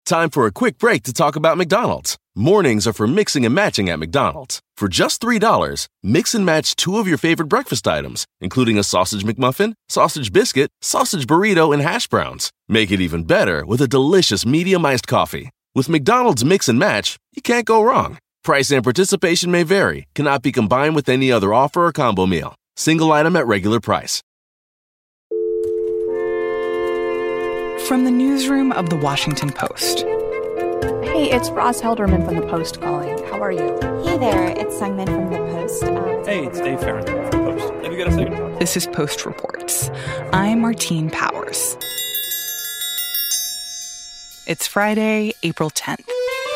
Time for a quick break to talk about McDonald's. Mornings are for mixing and matching at McDonald's. For just $3, mix and match 2 of your favorite breakfast items, including a sausage McMuffin, sausage biscuit, sausage burrito, and hash browns. Make it even better with a delicious medium iced coffee. With McDonald's Mix and Match, you can't go wrong. Price and participation may vary, cannot be combined with any other offer or combo meal. Single item at regular price. From the newsroom of The Washington Post. Hey, it's Ross Helderman from The Post calling. How are you? Hey there, it's Sungmin from The Post. Hey, it's Dave Farrington from Post. Have you got a second to talk? This is Post Reports. I'm Martine Powers. It's Friday, April 10th.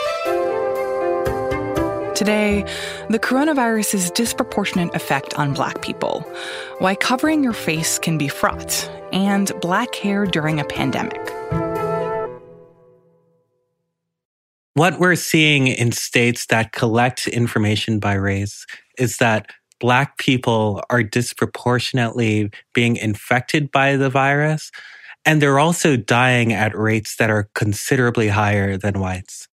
Today, the coronavirus's disproportionate effect on Black people, why covering your face can be fraught, and Black hair during a pandemic. What we're seeing in states that collect information by race is that Black people are disproportionately being infected by the virus, and they're also dying at rates that are considerably higher than whites.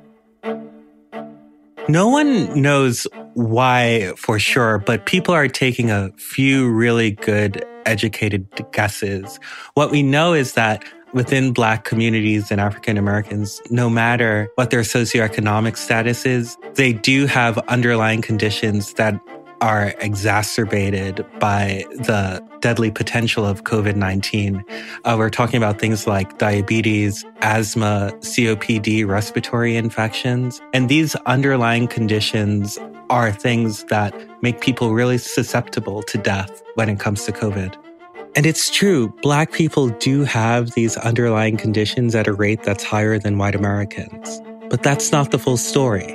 No one knows why for sure, but people are taking a few really good, educated guesses. What we know is that within Black communities and African Americans, no matter what their socioeconomic status is, they do have underlying conditions that are exacerbated by the deadly potential of COVID-19. We're talking about things like diabetes, asthma, COPD, respiratory infections. And these underlying conditions are things that make people really susceptible to death when it comes to COVID. And it's true, Black people do have these underlying conditions at a rate that's higher than white Americans. But that's not the full story.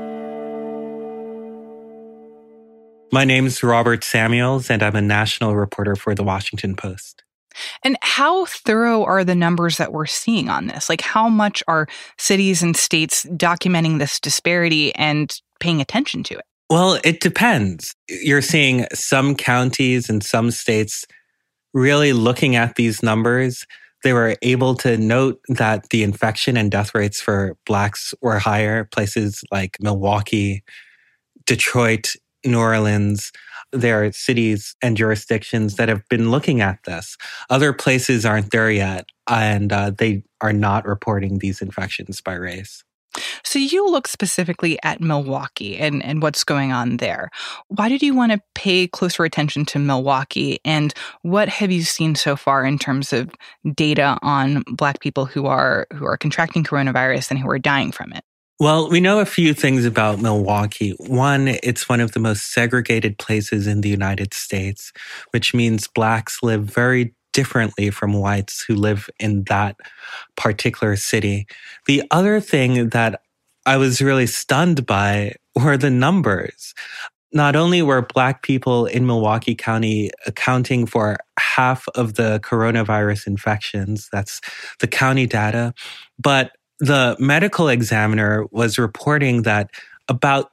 My name's Robert Samuels, and I'm a national reporter for The Washington Post. And how thorough are the numbers that we're seeing on this? Like, how much are cities and states documenting this disparity and paying attention to it? Well, it depends. You're seeing some counties and some states really looking at these numbers. They were able to note that the infection and death rates for Blacks were higher. Places like Milwaukee, Detroit, New Orleans, there are cities and jurisdictions that have been looking at this. Other places aren't there yet, and they are not reporting these infections by race. So you look specifically at Milwaukee and what's going on there. Why did you want to pay closer attention to Milwaukee, and what have you seen so far in terms of data on Black people who are contracting coronavirus and who are dying from it? Well, we know a few things about Milwaukee. One, it's one of the most segregated places in the United States, which means Blacks live very differently from whites who live in that particular city. The other thing that I was really stunned by were the numbers. Not only were Black people in Milwaukee County accounting for half of the coronavirus infections, that's the county data, but the medical examiner was reporting that about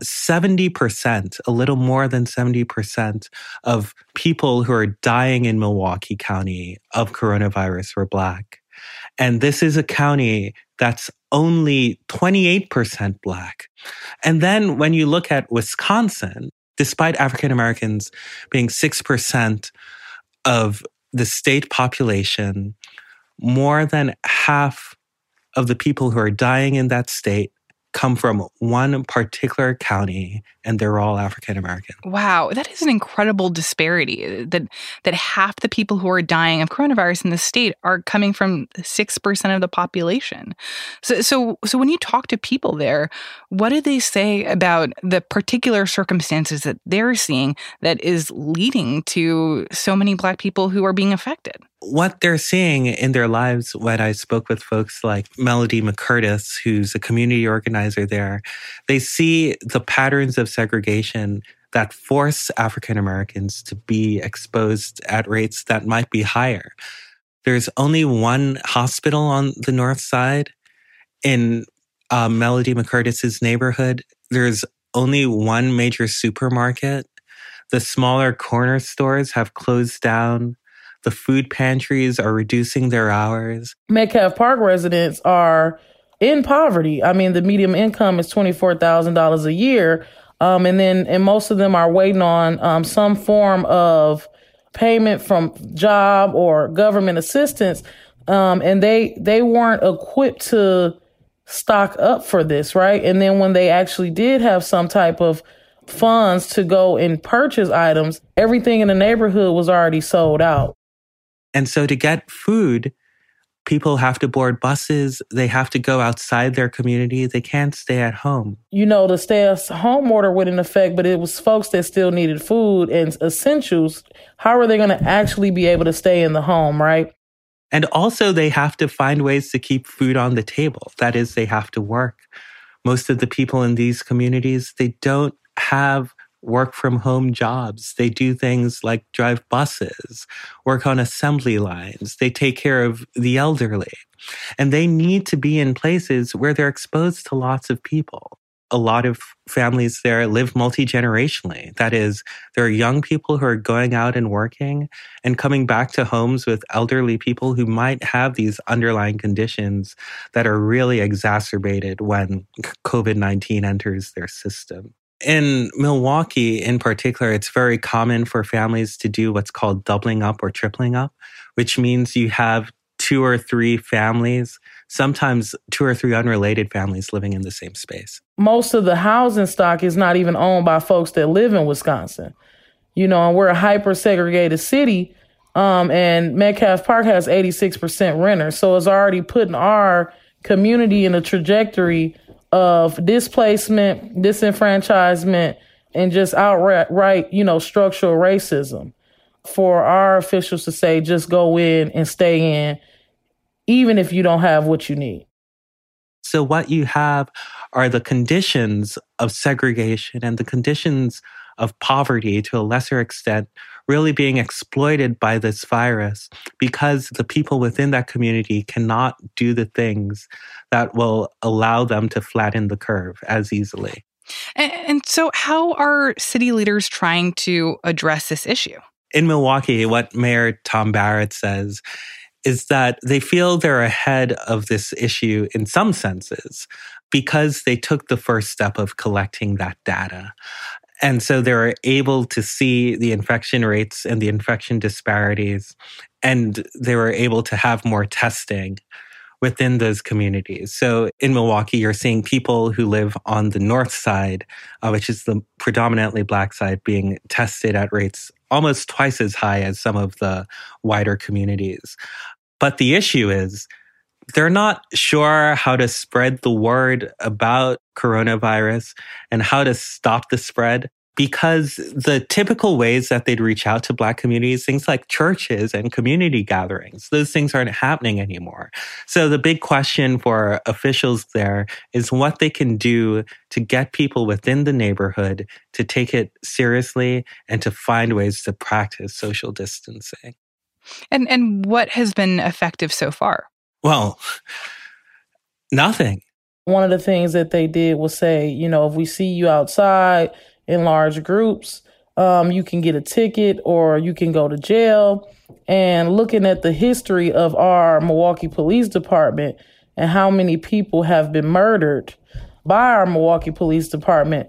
70%, a little more than 70% of people who are dying in Milwaukee County of coronavirus were Black. And this is a county that's only 28% Black. And then when you look at Wisconsin, despite African Americans being 6% of the state population, more than half of the people who are dying in that state come from one particular county, and they're all African American. Wow, that is an incredible disparity, that half the people who are dying of coronavirus in the state are coming from 6% of the population. So when you talk to people there, what do they say about the particular circumstances that they're seeing that is leading to so many Black people who are being affected? What they're seeing in their lives, when I spoke with folks like Melody McCurtis, who's a community organizer there, they see the patterns of segregation that force African Americans to be exposed at rates that might be higher. There's only one hospital on the north side in Melody McCurtis's neighborhood. There's only one major supermarket. The smaller corner stores have closed down. The food pantries are reducing their hours. Metcalf Park residents are in poverty. I mean, the median income is $24,000 a year. And most of them are waiting on some form of payment from job or government assistance. And they weren't equipped to stock up for this, right? And then when they actually did have some type of funds to go and purchase items, everything in the neighborhood was already sold out. And so to get food, people have to board buses. They have to go outside their community. They can't stay at home. You know, the stay-at-home order went in effect, but it was folks that still needed food and essentials. How are they going to actually be able to stay in the home, right? And also they have to find ways to keep food on the table. That is, they have to work. Most of the people in these communities, they don't have work from home jobs. They do things like drive buses, work on assembly lines. They take care of the elderly. And they need to be in places where they're exposed to lots of people. A lot of families there live multi-generationally. That is, there are young people who are going out and working and coming back to homes with elderly people who might have these underlying conditions that are really exacerbated when COVID-19 enters their system. In Milwaukee, in particular, it's very common for families to do what's called doubling up or tripling up, which means you have 2 or 3 families, sometimes 2 or 3 unrelated families living in the same space. Most of the housing stock is not even owned by folks that live in Wisconsin. You know, and we're a hyper-segregated city, and Metcalf Park has 86% renters. So it's already putting our community in a trajectory of displacement, disenfranchisement, and just outright, structural racism. For our officials to say, just go in and stay in, even if you don't have what you need. So what you have are the conditions of segregation and the conditions of poverty to a lesser extent really being exploited by this virus because the people within that community cannot do the things that will allow them to flatten the curve as easily. And so how are city leaders trying to address this issue? In Milwaukee, what Mayor Tom Barrett says is that they feel they're ahead of this issue in some senses because they took the first step of collecting that data. And so they're able to see the infection rates and the infection disparities, and they were able to have more testing within those communities. So in Milwaukee, you're seeing people who live on the north side, which is the predominantly Black side, being tested at rates almost twice as high as some of the wider communities. But the issue is they're not sure how to spread the word about coronavirus and how to stop the spread, because the typical ways that they'd reach out to Black communities, things like churches and community gatherings, those things aren't happening anymore. So the big question for officials there is what they can do to get people within the neighborhood to take it seriously and to find ways to practice social distancing. And what has been effective so far? Well, nothing. One of the things that they did was say, if we see you outside in large groups, you can get a ticket or you can go to jail. And looking at the history of our Milwaukee Police Department and how many people have been murdered by our Milwaukee Police Department,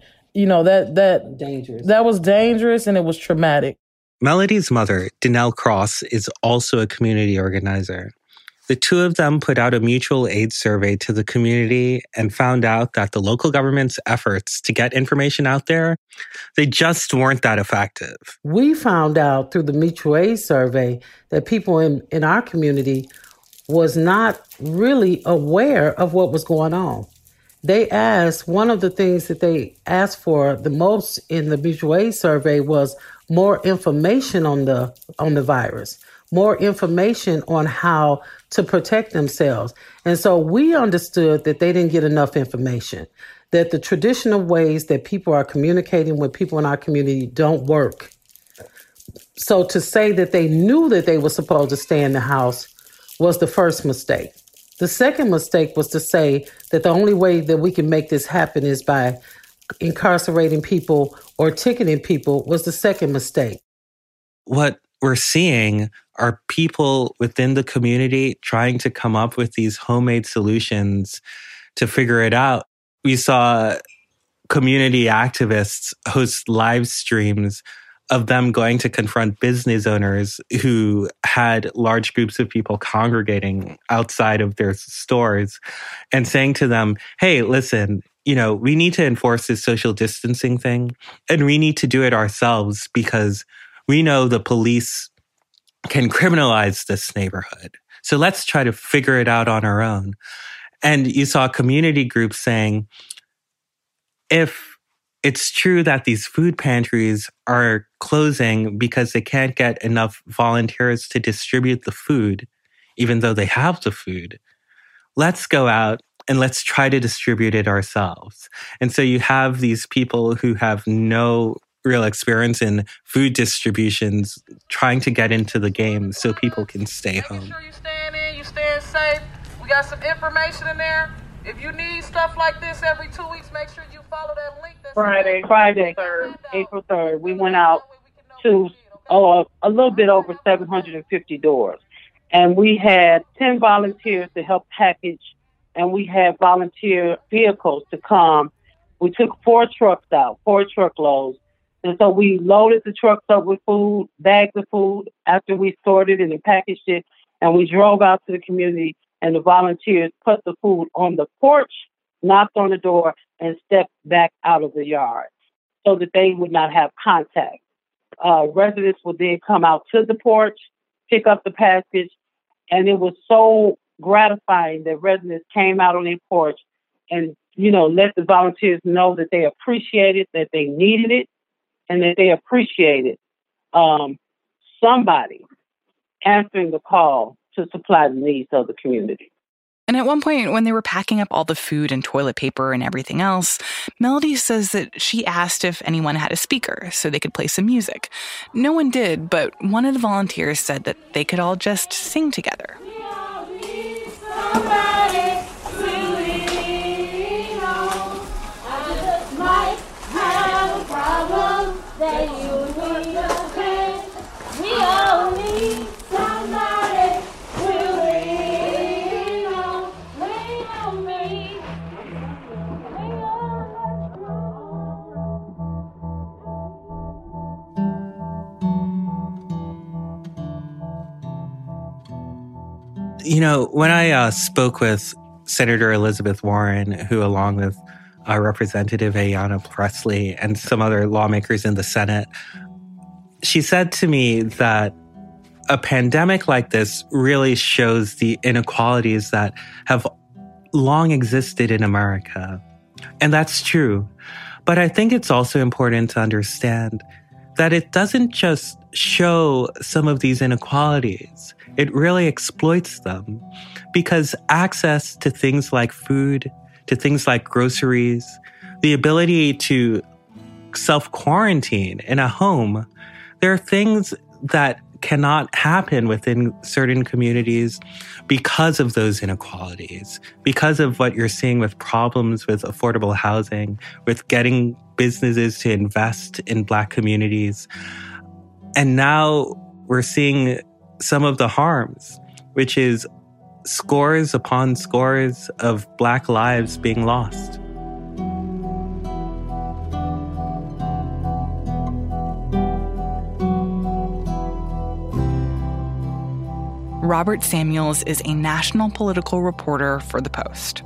that was dangerous and it was traumatic. Melody's mother, Danelle Cross, is also a community organizer. The two of them put out a mutual aid survey to the community and found out that the local government's efforts to get information out there, they just weren't that effective. We found out through the mutual aid survey that people in our community was not really aware of what was going on. They asked, one of the things that they asked for the most in the mutual aid survey was more information on the virus, more information on how to protect themselves. And so we understood that they didn't get enough information, that the traditional ways that people are communicating with people in our community don't work. So to say that they knew that they were supposed to stay in the house was the first mistake. The second mistake was to say that the only way that we can make this happen is by incarcerating people or ticketing people was the second mistake. What we're seeing are people within the community trying to come up with these homemade solutions to figure it out. We saw community activists host live streams of them going to confront business owners who had large groups of people congregating outside of their stores and saying to them, hey, listen, we need to enforce this social distancing thing, and we need to do it ourselves because we know the police can criminalize this neighborhood. So let's try to figure it out on our own. And you saw community groups saying, if it's true that these food pantries are closing because they can't get enough volunteers to distribute the food, even though they have the food, let's go out and let's try to distribute it ourselves. And so you have these people who have no real experience in food distributions trying to get into the game so people can stay home. Make sure you're staying in, you're staying safe. We got some information in there. If you need stuff like this every 2 weeks, make sure you follow that link. Friday, April 3rd, we went out to a little bit over 750 doors. And we had 10 volunteers to help package, and we had volunteer vehicles to come. We took 4 trucks out, 4 truckloads. And so we loaded the trucks up with food, bags of food after we sorted it and packaged it. And we drove out to the community, and the volunteers put the food on the porch, knocked on the door, and stepped back out of the yard so that they would not have contact. Residents would then come out to the porch, pick up the package, and it was so gratifying that residents came out on their porch and, let the volunteers know that they appreciated, that they needed it, and that they appreciated somebody answering the call to supply the needs of the community. And at one point, when they were packing up all the food and toilet paper and everything else, Melody says that she asked if anyone had a speaker so they could play some music. No one did, but one of the volunteers said that they could all just sing together. When I spoke with Senator Elizabeth Warren, who along with Representative Ayanna Pressley and some other lawmakers in the Senate, she said to me that a pandemic like this really shows the inequalities that have long existed in America. And that's true. But I think it's also important to understand that it doesn't just show some of these inequalities. It really exploits them because access to things like food, to things like groceries, the ability to self-quarantine in a home, there are things that cannot happen within certain communities because of those inequalities, because of what you're seeing with problems with affordable housing, with getting businesses to invest in Black communities. And now we're seeing some of the harms, which is scores upon scores of Black lives being lost. Robert Samuels is a national political reporter for The Post.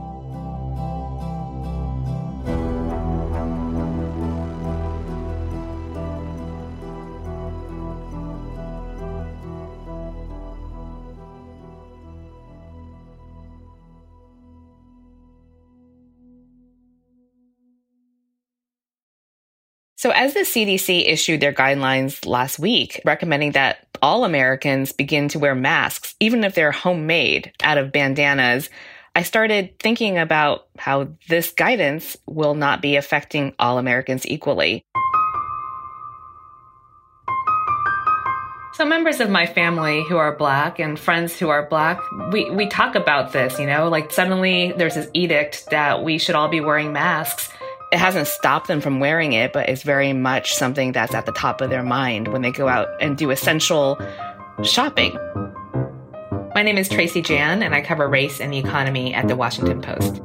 So as the CDC issued their guidelines last week, recommending that all Americans begin to wear masks, even if they're homemade out of bandanas, I started thinking about how this guidance will not be affecting all Americans equally. So members of my family who are Black and friends who are Black, we talk about this, like suddenly there's this edict that we should all be wearing masks. It hasn't stopped them from wearing it, but it's very much something that's at the top of their mind when they go out and do essential shopping. My name is Tracy Jan, and I cover race and the economy at The Washington Post.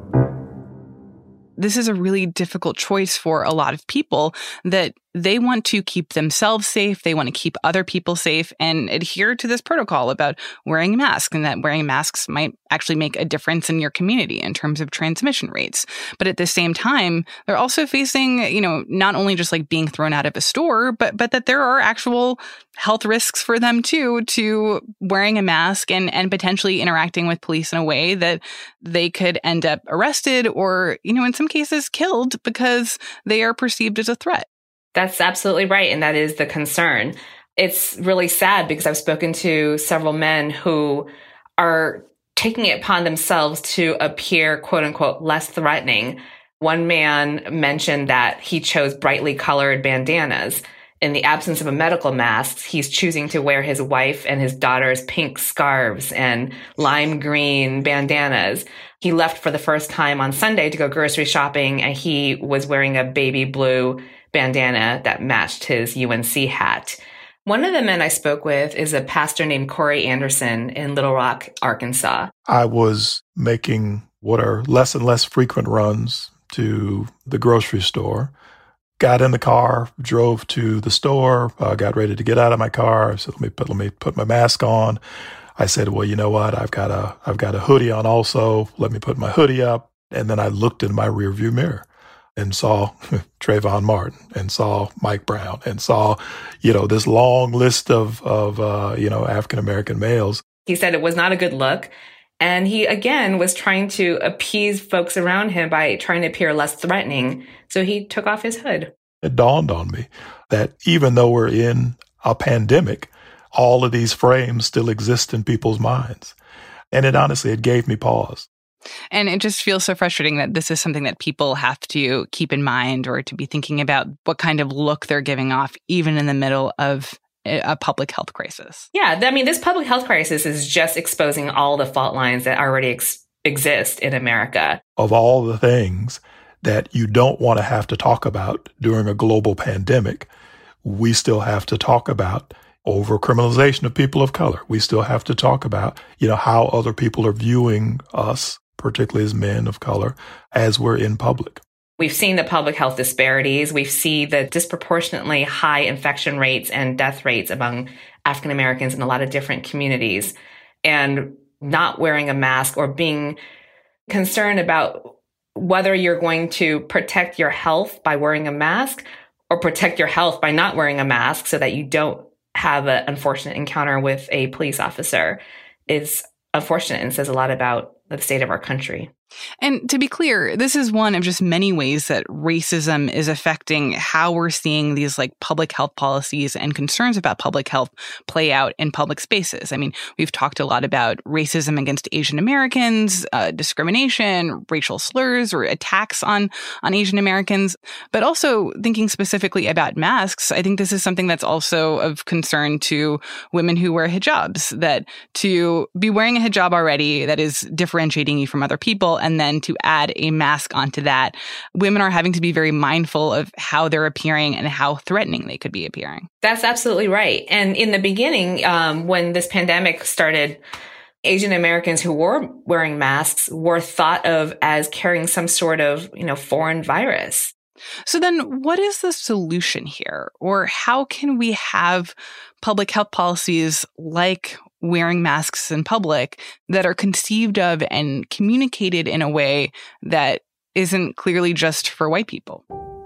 This is a really difficult choice for a lot of people, that they want to keep themselves safe, they want to keep other people safe, and adhere to this protocol about wearing a mask, and that wearing masks might actually make a difference in your community in terms of transmission rates. But at the same time, they're also facing, not only just like being thrown out of a store, but that there are actual health risks for them too, to wearing a mask and potentially interacting with police in a way that they could end up arrested or, in some cases killed because they are perceived as a threat. That's absolutely right. And that is the concern. It's really sad because I've spoken to several men who are taking it upon themselves to appear, quote unquote, less threatening. One man mentioned that he chose brightly colored bandanas. In the absence of a medical mask, he's choosing to wear his wife and his daughter's pink scarves and lime green bandanas. He left for the first time on Sunday to go grocery shopping, and he was wearing a baby blue bandana that matched his UNC hat. One of the men I spoke with is a pastor named Corey Anderson in Little Rock, Arkansas. I was making what are less and less frequent runs to the grocery store. Got in the car, drove to the store, got ready to get out of my car. I said, let me put my mask on. I said, well, you know what? I've got a hoodie on also. Let me put my hoodie up. And then I looked in my rearview mirror and saw Trayvon Martin and saw Mike Brown and saw, this long list of African-American males. He said it was not a good look. And he, again, was trying to appease folks around him by trying to appear less threatening. So he took off his hood. It dawned on me that even though we're in a pandemic, all of these frames still exist in people's minds. And it gave me pause. And it just feels so frustrating that this is something that people have to keep in mind, or to be thinking about what kind of look they're giving off, even in the middle of a public health crisis. Yeah, this public health crisis is just exposing all the fault lines that already exist in America. Of all the things that you don't want to have to talk about during a global pandemic, we still have to talk about over-criminalization of people of color. We still have to talk about, how other people are viewing us, particularly as men of color, as we're in public. We've seen the public health disparities. We see the disproportionately high infection rates and death rates among African Americans in a lot of different communities. And not wearing a mask, or being concerned about whether you're going to protect your health by wearing a mask or protect your health by not wearing a mask so that you don't have an unfortunate encounter with a police officer is unfortunate and says a lot about the state of our country. And to be clear, this is one of just many ways that racism is affecting how we're seeing these public health policies and concerns about public health play out in public spaces. We've talked a lot about racism against Asian Americans, discrimination, racial slurs, or attacks on Asian Americans, but also thinking specifically about masks. I think this is something that's also of concern to women who wear hijabs, that to be wearing a hijab already that is differentiating you from other people, and then to add a mask onto that, women are having to be very mindful of how they're appearing and how threatening they could be appearing. That's absolutely right. And in the beginning, when this pandemic started, Asian Americans who were wearing masks were thought of as carrying some sort of, foreign virus. So then what is the solution here? Or how can we have public health policies like wearing masks in public that are conceived of and communicated in a way that isn't clearly just for white people?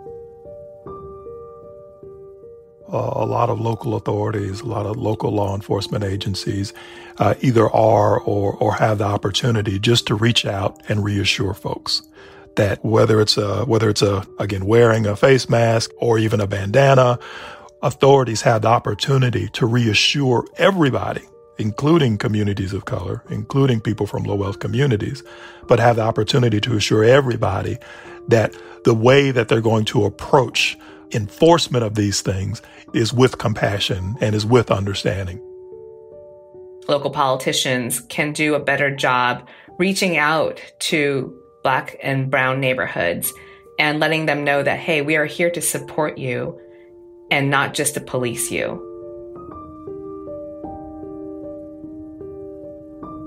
A lot of local authorities, a lot of local law enforcement agencies either are or have the opportunity just to reach out and reassure folks that whether it's again, wearing a face mask or even a bandana, authorities have the opportunity to reassure everybody, including communities of color, including people from low-wealth communities, but have the opportunity to assure everybody that the way that they're going to approach enforcement of these things is with compassion and is with understanding. Local politicians can do a better job reaching out to Black and brown neighborhoods and letting them know that, hey, we are here to support you and not just to police you.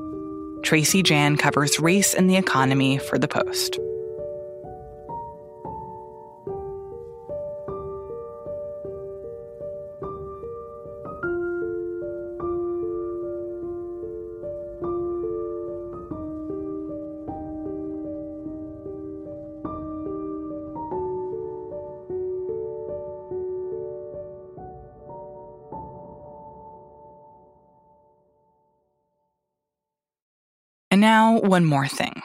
Tracy Jan covers race and the economy for The Post. And now, one more thing.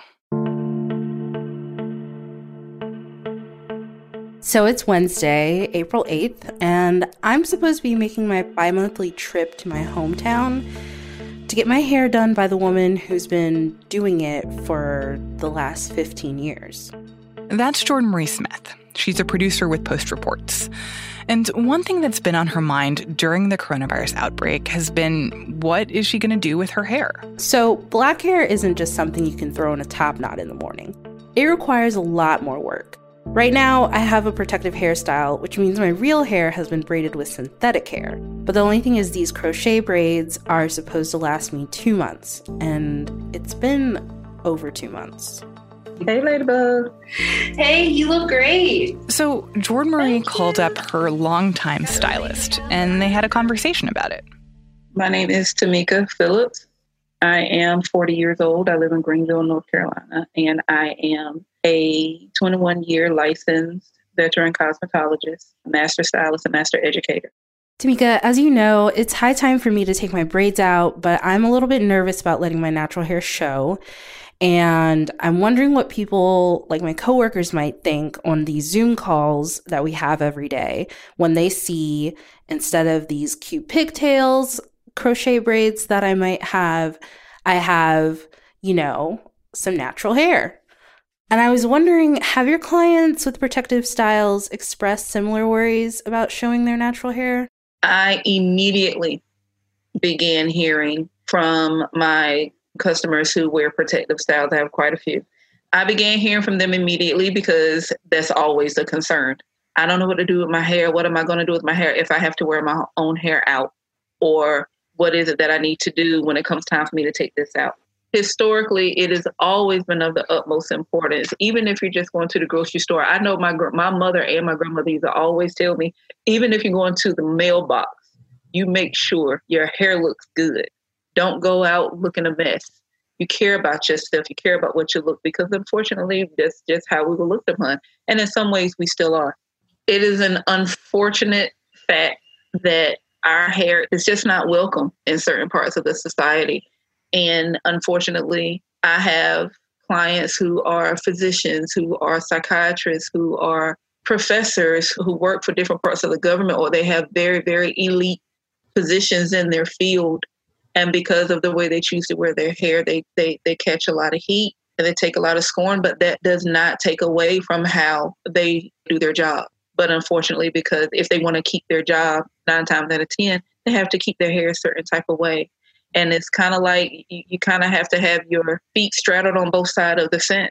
So it's Wednesday, April 8th, and I'm supposed to be making my bi-monthly trip to my hometown to get my hair done by the woman who's been doing it for the last 15 years. That's Jordan Marie Smith. She's a producer with Post Reports. And one thing that's been on her mind during the coronavirus outbreak has been, what is she going to do with her hair? So black hair isn't just something you can throw in a top knot in the morning. It requires a lot more work. Right now, I have a protective hairstyle, which means my real hair has been braided with synthetic hair. But the only thing is these crochet braids are supposed to last me 2 months, and it's been over 2 months. Hey, Ladybug. Hey, you look great. So Jordan Marie called up her longtime stylist, and they had a conversation about it. My name is Tamika Phillips. I am 40 years old. I live in Greenville, North Carolina, and I am a 21-year licensed veteran cosmetologist, master stylist, and master educator. Tamika, as you know, it's high time for me to take my braids out, but I'm a little bit nervous about letting my natural hair show. And I'm wondering what people, like my coworkers, might think on these Zoom calls that we have every day when they see, instead of these cute pigtails, crochet braids that I might have, I have, some natural hair. And I was wondering, have your clients with protective styles expressed similar worries about showing their natural hair? I immediately began hearing from my customers who wear protective styles. I have quite a few. I began hearing from them immediately because that's always a concern. I don't know what to do with my hair. What am I going to do with my hair if I have to wear my own hair out? Or what is it that I need to do when it comes time for me to take this out? Historically, it has always been of the utmost importance. Even if you're just going to the grocery store, I know my mother and my grandmother used to always tell me, even if you're going to the mailbox, you make sure your hair looks good. Don't go out looking a mess. You care about your stuff. You care about what you look, because unfortunately, that's just how we were looked upon. And in some ways, we still are. It is an unfortunate fact that our hair is just not welcome in certain parts of the society. And unfortunately, I have clients who are physicians, who are psychiatrists, who are professors who work for different parts of the government, or they have very, very elite positions in their field. And because of the way they choose to wear their hair, they catch a lot of heat and they take a lot of scorn, but that does not take away from how they do their job. But unfortunately, because if they want to keep their job 9 times out of 10, they have to keep their hair a certain type of way. And it's kind of like you kind of have to have your feet straddled on both sides of the fence.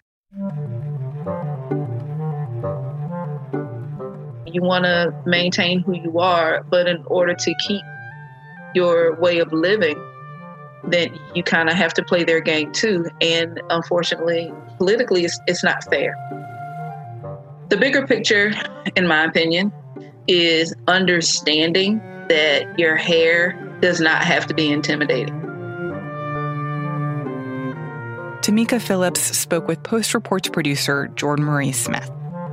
You want to maintain who you are, but in order to keep your way of living, then you kind of have to play their game too. And unfortunately, politically, it's not fair. The bigger picture, in my opinion, is understanding that your hair does not have to be intimidating. Tamika Phillips spoke with Post Reports producer Jordan Marie Smith.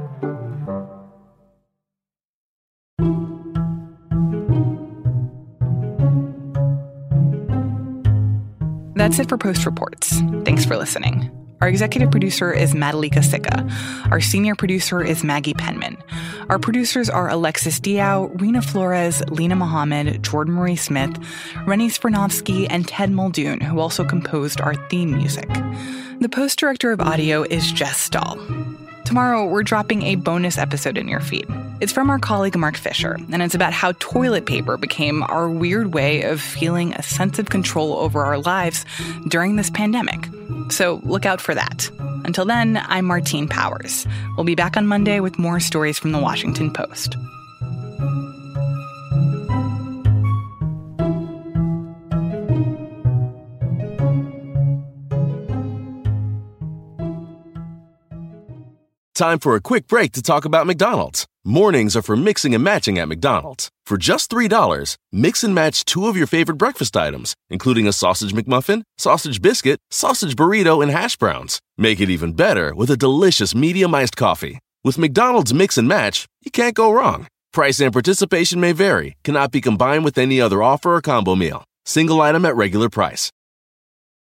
That's it for Post Reports. Thanks for listening. Our executive producer is Madalika Sikka. Our senior producer is Maggie Penman. Our producers are Alexis Diao, Rena Flores, Lena Mohammed, Jordan Marie Smith, Rennie Spernovsky, and Ted Muldoon, who also composed our theme music. The Post director of audio is Jess Stahl. Tomorrow, we're dropping a bonus episode in your feed. It's from our colleague Mark Fisher, and it's about how toilet paper became our weird way of feeling a sense of control over our lives during this pandemic. So look out for that. Until then, I'm Martine Powers. We'll be back on Monday with more stories from the Washington Post. Time for a quick break to talk about McDonald's. Mornings are for mixing and matching at McDonald's. For just $3, mix and match 2 of your favorite breakfast items, including a sausage McMuffin, sausage biscuit, sausage burrito, and hash browns. Make it even better with a delicious medium iced coffee. With McDonald's Mix and Match, you can't go wrong. Price and participation may vary, cannot be combined with any other offer or combo meal. Single item at regular price.